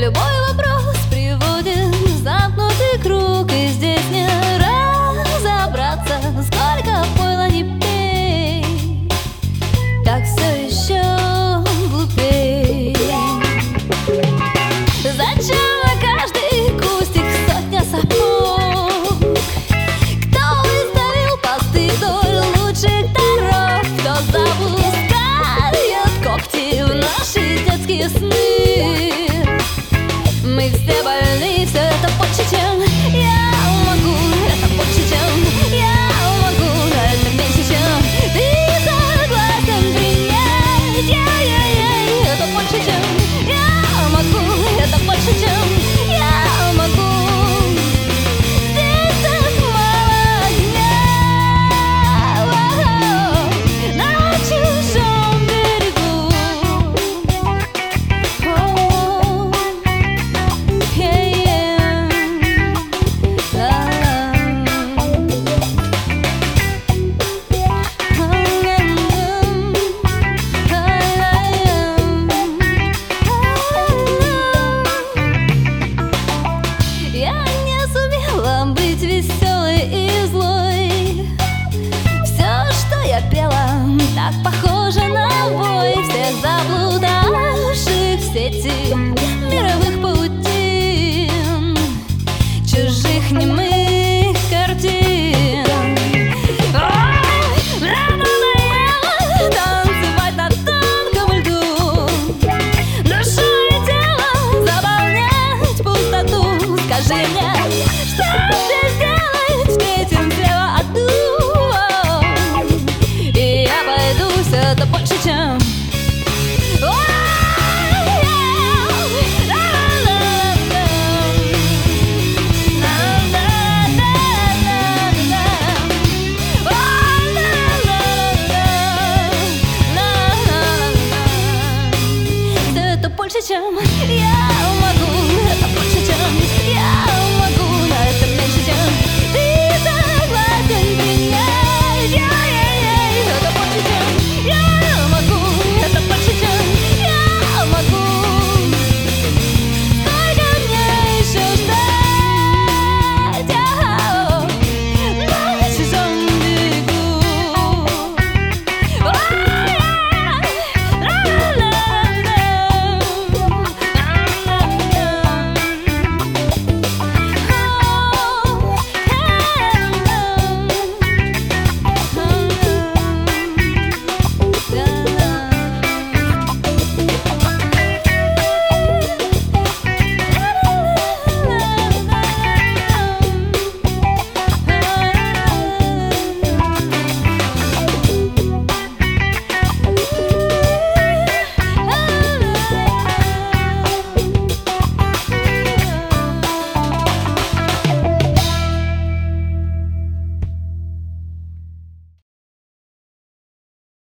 Любой вопрос приводит в замкнутый круг, и здесь не разобраться, сколько пойло не пей, так все еще глупей. Зачем на каждый кустик сотня сапог? Кто выставил посты вдоль лучших дорог? Кто запускает когти в наши детские сны? Мы все больны, все это больше, чем я могу. Это больше, чем я могу. Это меньше, чем ты согласен принять. Это больше, чем я могу. Это больше, чем я могу. Здесь так мало дня на чужом берегу. Я не сумела быть веселой и злой. Все, что я пела, так похоже на бой всех заблудавших в сети мировых.